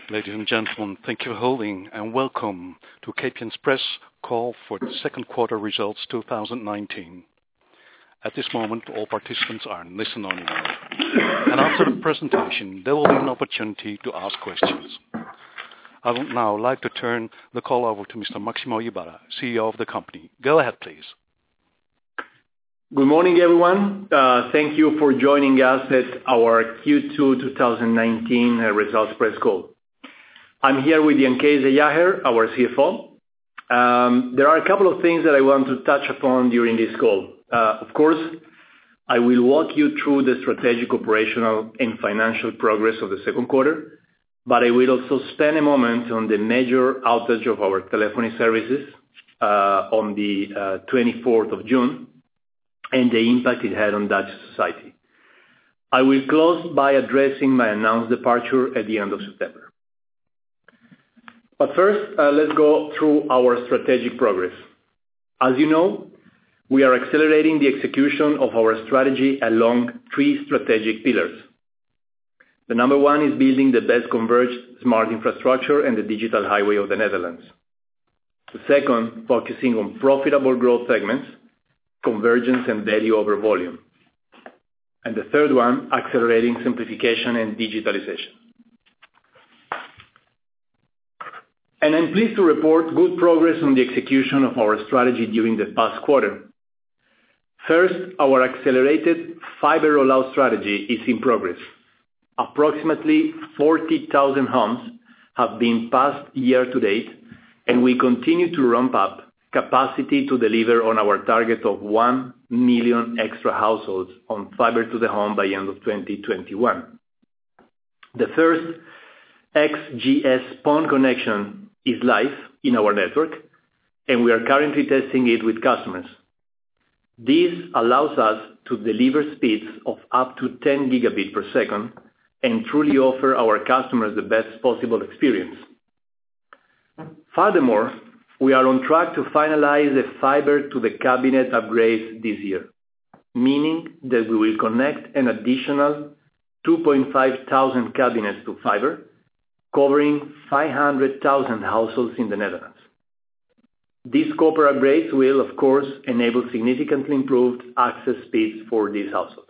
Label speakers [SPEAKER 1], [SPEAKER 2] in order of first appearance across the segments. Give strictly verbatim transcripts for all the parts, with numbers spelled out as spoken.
[SPEAKER 1] Ladies and gentlemen, thank you for holding and welcome to K P N's press call for the second quarter results two thousand nineteen. At this moment, all participants are in listen-only mode. And after the presentation, there will be an opportunity to ask questions. I would now like to turn the call over to Mister Maximo Ibarra, C E O of the company. Go ahead, please.
[SPEAKER 2] Good morning, everyone. Uh, thank you for joining us at our Q two twenty nineteen uh, results press call. I'm here with Jan Kees de Jager, our C F O. Um, there are a couple of things that I want to touch upon during this call. Uh, of course, I will walk you through the strategic, operational, and financial progress of the second quarter, but I will also spend a moment on the major outage of our telephony services uh, on the uh, twenty-fourth of June and the impact it had on Dutch society. I will close by addressing my announced departure at the end of September. But first, uh, let's go through our strategic progress. As you know, we are accelerating the execution of our strategy along three strategic pillars. The number one is building the best converged smart infrastructure and the digital highway of the Netherlands. The second, focusing on profitable growth segments, convergence and value over volume. And the third one, accelerating simplification and digitalization. And I'm pleased to report good progress on the execution of our strategy during the past quarter. First, our accelerated fiber rollout strategy is in progress. Approximately forty thousand homes have been passed year to date, and we continue to ramp up capacity to deliver on our target of one million extra households on fiber to the home by end of twenty twenty-one. The first X G S PON connection is live in our network, and we are currently testing it with customers. This allows us to deliver speeds of up to ten gigabit per second and truly offer our customers the best possible experience. Furthermore, we are on track to finalize the fiber to the cabinet upgrades this year, meaning that we will connect an additional two point five thousand cabinets to fiber, covering five hundred thousand households in the Netherlands. These copper upgrades will, of course, enable significantly improved access speeds for these households.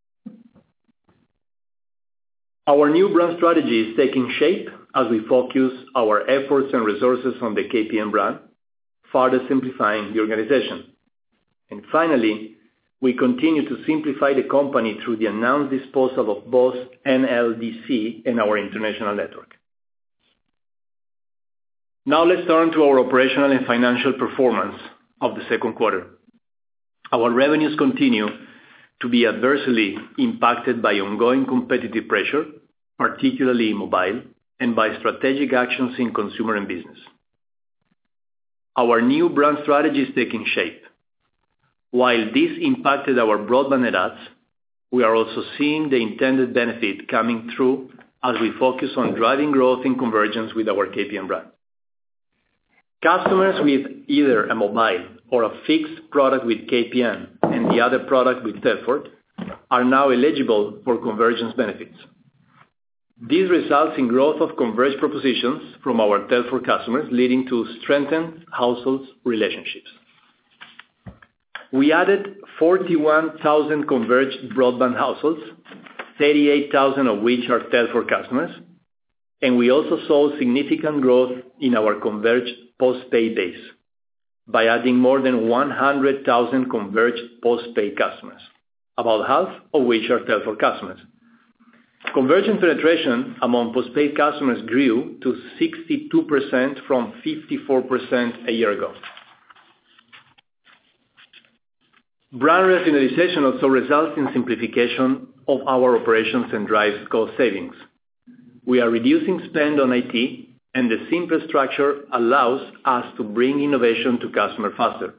[SPEAKER 2] Our new brand strategy is taking shape as we focus our efforts and resources on the K P N brand, further simplifying the organization. And finally, we continue to simplify the company through the announced disposal of both N L D C and our international network. Now let's turn to our operational and financial performance of the second quarter. Our revenues continue to be adversely impacted by ongoing competitive pressure, particularly in mobile, and by strategic actions in consumer and business. Our new brand strategy is taking shape. While this impacted our broadband net adds, we are also seeing the intended benefit coming through as we focus on driving growth in convergence with our K P N brand. Customers with either a mobile or a fixed product with K P N and the other product with Telfort are now eligible for convergence benefits. This results in growth of converged propositions from our Telfort customers, leading to strengthened households relationships. We added forty-one thousand converged broadband households, thirty-eight thousand of which are Telfort customers, and we also saw significant growth in our converged postpaid base by adding more than one hundred thousand converged postpaid customers, about half of which are Telfort customers. Convergence penetration among postpaid customers grew to sixty-two percent from fifty-four percent a year ago. Brand rationalization also results in simplification of our operations and drives cost savings. We are reducing spend on I T, and the simple structure allows us to bring innovation to customer faster.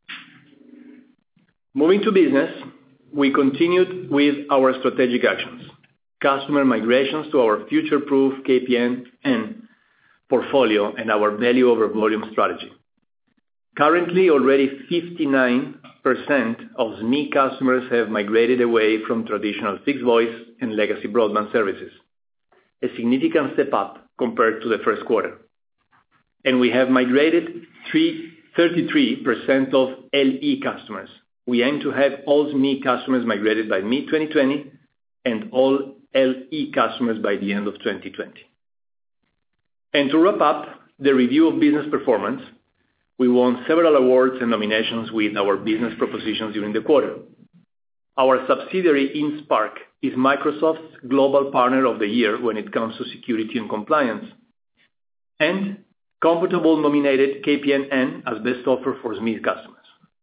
[SPEAKER 2] Moving to business, we continued with our strategic actions, customer migrations to our future-proof K P N and portfolio, and our value over volume strategy. Currently, already fifty-nine percent of S M E customers have migrated away from traditional fixed voice and legacy broadband services, a significant step up compared to the first quarter. And we have migrated thirty-three percent of L E customers. We aim to have all S M E customers migrated by mid twenty twenty and all L E customers by the end of twenty twenty. And to wrap up the review of business performance, we won several awards and nominations with our business propositions during the quarter. Our subsidiary InSpark is Microsoft's Global Partner of the Year when it comes to security and compliance. And Computable nominated K P N N as best offer for S M E customers.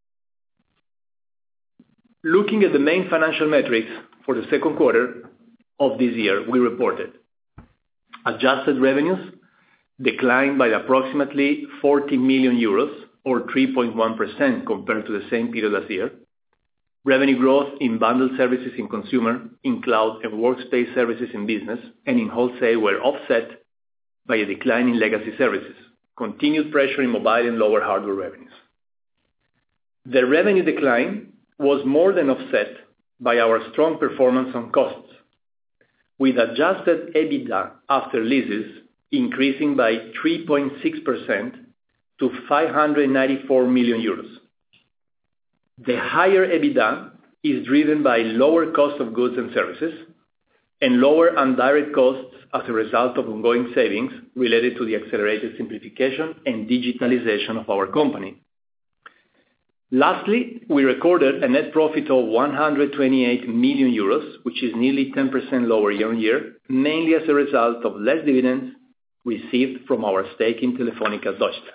[SPEAKER 2] Looking at the main financial metrics for the second quarter of this year, we reported adjusted revenues declined by approximately forty million euros or three point one percent compared to the same period last year. Revenue growth in bundled services in consumer, in cloud and workspace services in business, and in wholesale were offset by a decline in legacy services, continued pressure in mobile and lower hardware revenues. The revenue decline was more than offset by our strong performance on costs, with adjusted EBITDA after leases increasing by three point six percent to five hundred ninety-four million euros. The higher EBITDA is driven by lower cost of goods and services and lower indirect costs as a result of ongoing savings related to the accelerated simplification and digitalization of our company. Lastly, we recorded a net profit of one hundred twenty-eight million euros, which is nearly ten percent lower year-on-year, mainly as a result of less dividends received from our stake in Telefónica Deutschland.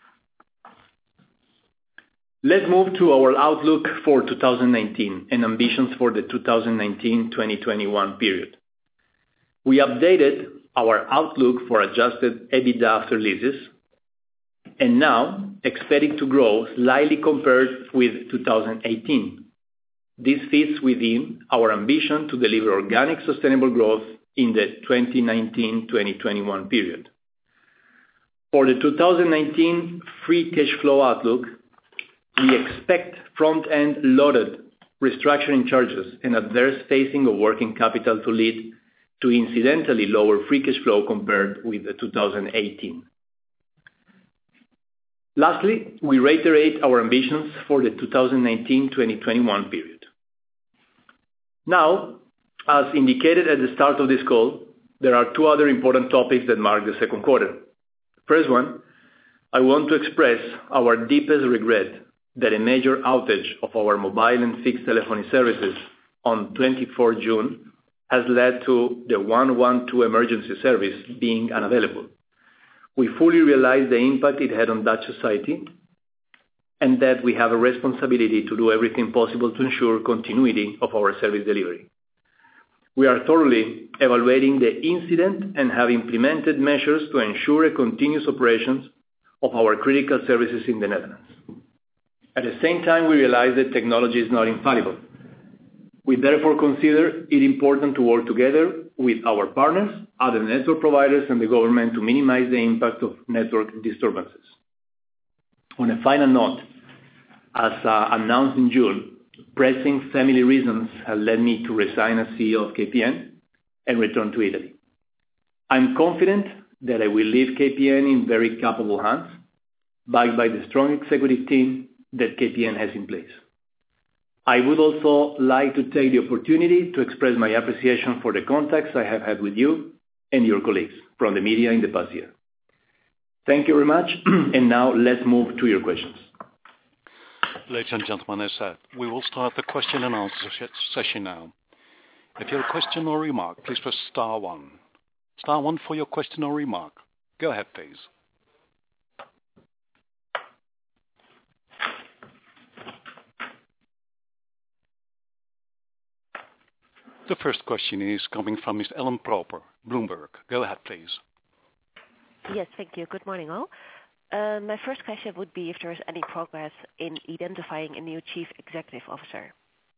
[SPEAKER 2] Let's move to our outlook for two thousand nineteen and ambitions for the twenty nineteen to twenty twenty-one period. We updated our outlook for adjusted EBITDA after leases and now expecting to grow slightly compared with two thousand eighteen. This fits within our ambition to deliver organic sustainable growth in the twenty nineteen to twenty twenty-one period. For the two thousand nineteen free cash flow outlook, we expect front-end loaded restructuring charges and adverse phasing of working capital to lead to incidentally lower free cash flow compared with the two thousand eighteen. Lastly, we reiterate our ambitions for the two thousand nineteen to twenty twenty-one period. Now, as indicated at the start of this call, there are two other important topics that mark the second quarter. First one, I want to express our deepest regret that a major outage of our mobile and fixed telephony services on the twenty-fourth of June has led to the one one two emergency service being unavailable. We fully realize the impact it had on Dutch society and that we have a responsibility to do everything possible to ensure continuity of our service delivery. We are thoroughly evaluating the incident and have implemented measures to ensure a continuous operations of our critical services in the Netherlands. At the same time, we realize that technology is not infallible. We therefore consider it important to work together with our partners, other network providers, and the government to minimize the impact of network disturbances. On a final note, as uh, announced in June, pressing family reasons have led me to resign as C E O of K P N and return to Italy. I'm confident that I will leave K P N in very capable hands, backed by the strong executive team that K P N has in place. I would also like to take the opportunity to express my appreciation for the contacts I have had with you and your colleagues from the media in the past year. Thank you very much, and now let's move to your questions.
[SPEAKER 1] Ladies and gentlemen, as said, we will start the question and answer session now. If you have a question or remark, please press star one. Star one for your question or remark. Go ahead, please. The first question is coming from Miz Ellen Proper, Bloomberg. Go ahead, please.
[SPEAKER 3] Yes, thank you. Good morning, all. Uh, my first question would be if there is any progress in identifying a new chief executive officer.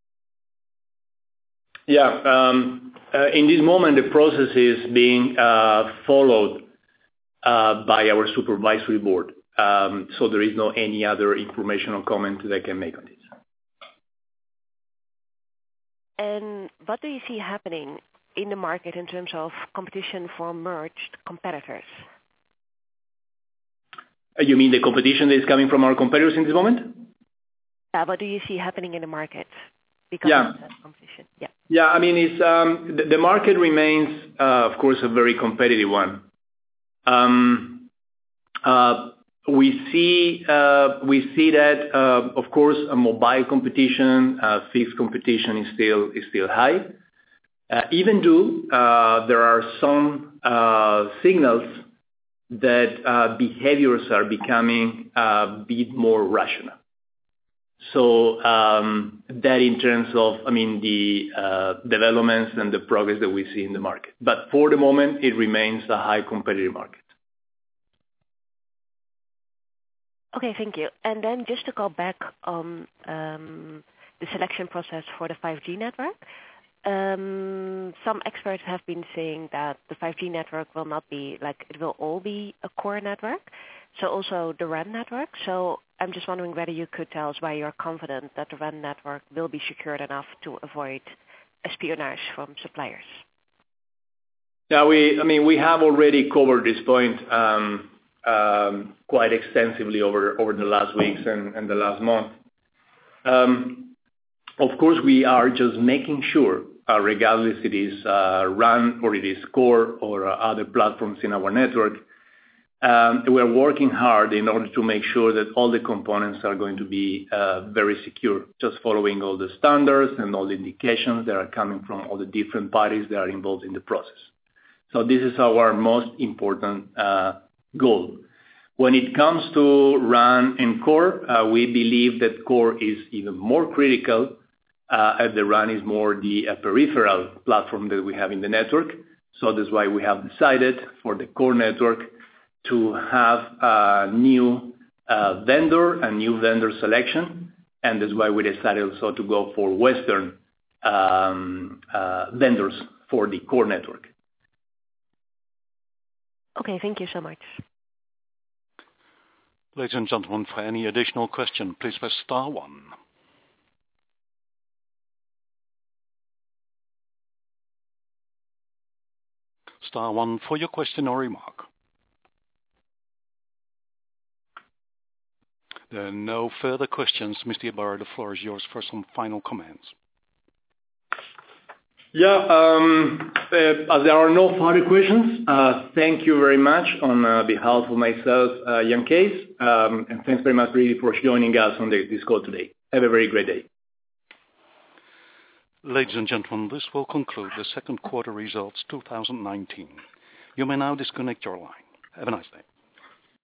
[SPEAKER 2] Yeah, um, uh, in this moment, the process is being uh, followed uh, by our supervisory board. Um, so there is no any other information or comment that I can make on this.
[SPEAKER 3] And what do you see happening in the market in terms of competition from merged competitors?
[SPEAKER 2] You mean the competition that is coming from our competitors in this moment?
[SPEAKER 3] Yeah, what do you see happening in the market because
[SPEAKER 2] yeah.
[SPEAKER 3] of that competition? Yeah.
[SPEAKER 2] Yeah, I mean, it's um, the, the market remains, uh, of course, a very competitive one. Um, uh, we see uh, we see that, uh, of course, a mobile competition, uh, fixed competition is still is still high. Uh, even though uh, there are some uh, signals that uh, behaviors are becoming a bit more rational. So um, that in terms of, I mean, the uh, developments and the progress that we see in the market. But for the moment, it remains a high competitive market.
[SPEAKER 3] Okay, thank you. And then just to go back on um, the selection process for the five G network, um, some experts have been saying that the five G network will not be, like, it will all be a core network, so also the R A N network. So I'm just wondering whether you could tell us why you're confident that the R A N network will be secured enough to avoid espionage from suppliers.
[SPEAKER 2] Yeah, we, I mean, we have already covered this point um, um, quite extensively over, over the last weeks and, and the last month. Um, of course, we are just making sure, uh, regardless it is uh, R A N or it is core or uh, other platforms in our network, um, we are working hard in order to make sure that all the components are going to be uh, very secure, just following all the standards and all the indications that are coming from all the different parties that are involved in the process. So this is our most important uh, goal. When it comes to R A N and core, uh, we believe that core is even more critical uh, as the R A N is more the uh, peripheral platform that we have in the network. So that's why we have decided for the core network to have a new uh, vendor, a new vendor selection, and that's why we decided also to go for Western um, uh, vendors for the core network.
[SPEAKER 3] Okay, thank you so much.
[SPEAKER 1] Ladies and gentlemen, for any additional question, please press star one. Star one for your question or remark. There are no further questions. Mister Ibarra, the floor is yours for some final comments.
[SPEAKER 2] Yeah, um, uh, as there are no further questions, uh, thank you very much on uh, behalf of myself, uh, Jan Kees, um, and thanks very much really for joining us on the, this call today. Have a very great day.
[SPEAKER 1] Ladies and gentlemen, this will conclude the second quarter results two thousand nineteen. You may now disconnect your line. Have a nice day.